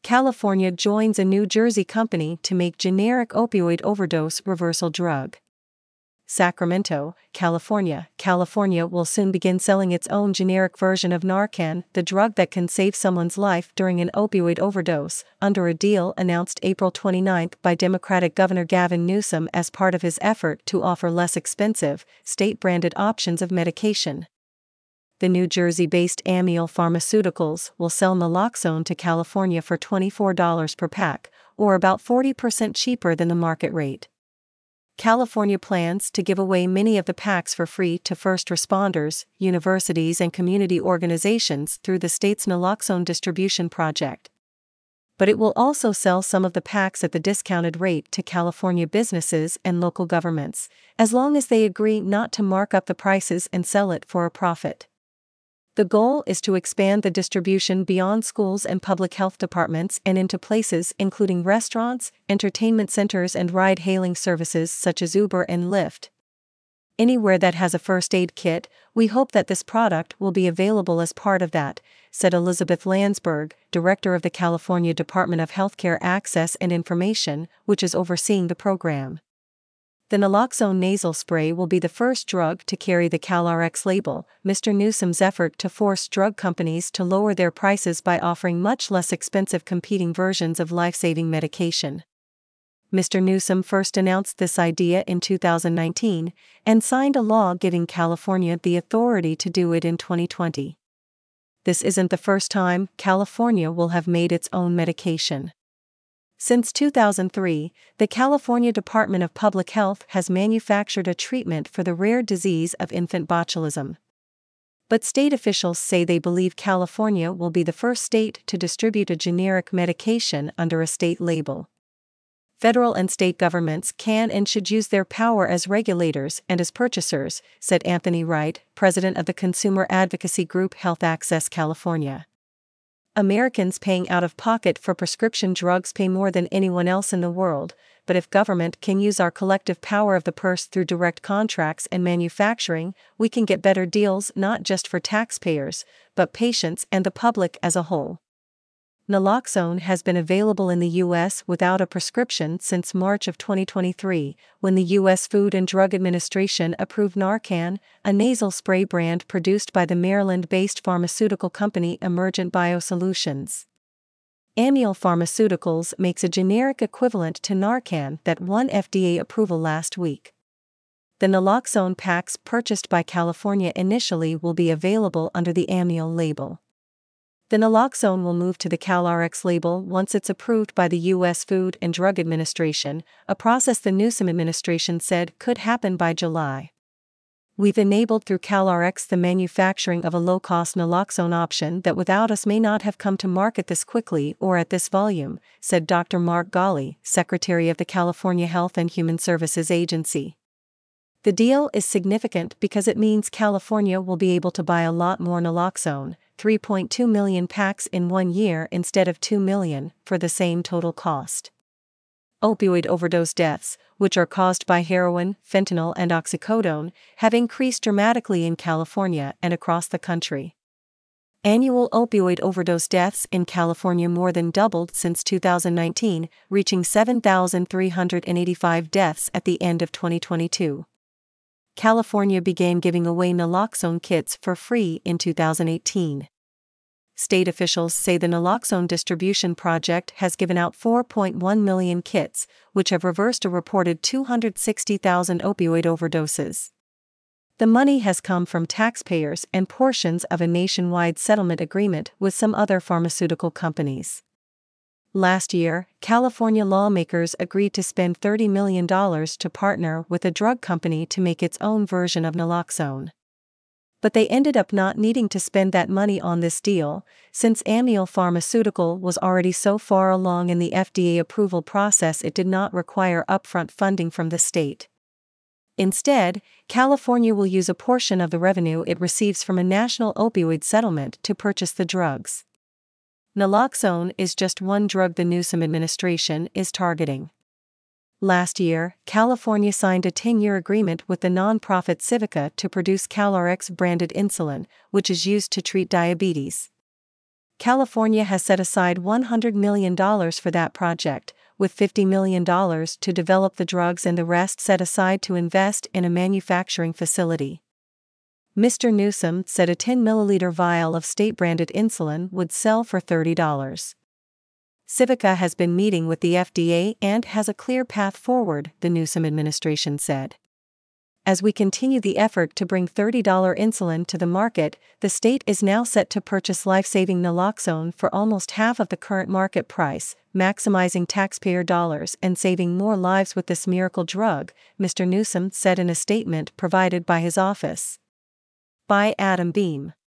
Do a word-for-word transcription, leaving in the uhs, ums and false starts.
California joins a New Jersey company to make generic opioid overdose reversal drug. Sacramento, California. California will soon begin selling its own generic version of Narcan, the drug that can save someone's life during an opioid overdose, under a deal announced April twenty-ninth by Democratic Governor Gavin Newsom as part of his effort to offer less expensive, state-branded options of medication. The New Jersey-based Amneal Pharmaceuticals will sell naloxone to California for twenty-four dollars per pack, or about forty percent cheaper than the market rate. California plans to give away many of the packs for free to first responders, universities and community organizations through the state's naloxone distribution project. But it will also sell some of the packs at the discounted rate to California businesses and local governments, as long as they agree not to mark up the prices and sell it for a profit. The goal is to expand the distribution beyond schools and public health departments and into places including restaurants, entertainment centers and ride-hailing services such as Uber and Lyft. Anywhere that has a first aid kit, we hope that this product will be available as part of that, said Elizabeth Landsberg, director of the California Department of Healthcare Access and Information, which is overseeing the program. The naloxone nasal spray will be the first drug to carry the CalRx label, Mister Newsom's effort to force drug companies to lower their prices by offering much less expensive competing versions of life-saving medication. Mister Newsom first announced this idea in two thousand nineteen, and signed a law giving California the authority to do it in twenty twenty. This isn't the first time California will have made its own medication. Since two thousand three, the California Department of Public Health has manufactured a treatment for the rare disease of infant botulism. But state officials say they believe California will be the first state to distribute a generic medication under a state label. Federal and state governments can and should use their power as regulators and as purchasers, said Anthony Wright, president of the consumer advocacy group Health Access California. Americans paying out of pocket for prescription drugs pay more than anyone else in the world, but if government can use our collective power of the purse through direct contracts and manufacturing, we can get better deals not just for taxpayers, but patients and the public as a whole. Naloxone has been available in the U S without a prescription since March of twenty twenty-three, when the U S Food and Drug Administration approved Narcan, a nasal spray brand produced by the Maryland-based pharmaceutical company Emergent Biosolutions. Amneal Pharmaceuticals makes a generic equivalent to Narcan that won F D A approval last week. The naloxone packs purchased by California initially will be available under the Amneal label. The naloxone will move to the CalRx label once it's approved by the U S Food and Drug Administration, a process the Newsom administration said could happen by July. We've enabled through CalRx the manufacturing of a low-cost naloxone option that without us may not have come to market this quickly or at this volume, said Doctor Mark Ghaly, Secretary of the California Health and Human Services Agency. The deal is significant because it means California will be able to buy a lot more naloxone, three point two million packs in one year instead of two million, for the same total cost. Opioid overdose deaths, which are caused by heroin, fentanyl and oxycodone, have increased dramatically in California and across the country. Annual opioid overdose deaths in California more than doubled since two thousand nineteen, reaching seven thousand three hundred eighty-five deaths at the end of twenty twenty-two. California began giving away naloxone kits for free in two thousand eighteen. State officials say the naloxone distribution project has given out four point one million kits, which have reversed a reported two hundred sixty thousand opioid overdoses. The money has come from taxpayers and portions of a nationwide settlement agreement with some other pharmaceutical companies. Last year, California lawmakers agreed to spend thirty million dollars to partner with a drug company to make its own version of naloxone. But they ended up not needing to spend that money on this deal, since Amneal Pharmaceutical was already so far along in the F D A approval process it did not require upfront funding from the state. Instead, California will use a portion of the revenue it receives from a national opioid settlement to purchase the drugs. Naloxone is just one drug the Newsom administration is targeting. Last year, California signed a ten-year agreement with the nonprofit Civica to produce CalRx-branded insulin, which is used to treat diabetes. California has set aside one hundred million dollars for that project, with fifty million dollars to develop the drugs and the rest set aside to invest in a manufacturing facility. Mister Newsom said a ten milliliter vial of state-branded insulin would sell for thirty dollars. Civica has been meeting with the F D A and has a clear path forward, the Newsom administration said. As we continue the effort to bring thirty dollars insulin to the market, the state is now set to purchase life-saving naloxone for almost half of the current market price, maximizing taxpayer dollars and saving more lives with this miracle drug, Mister Newsom said in a statement provided by his office. By Adam Beam.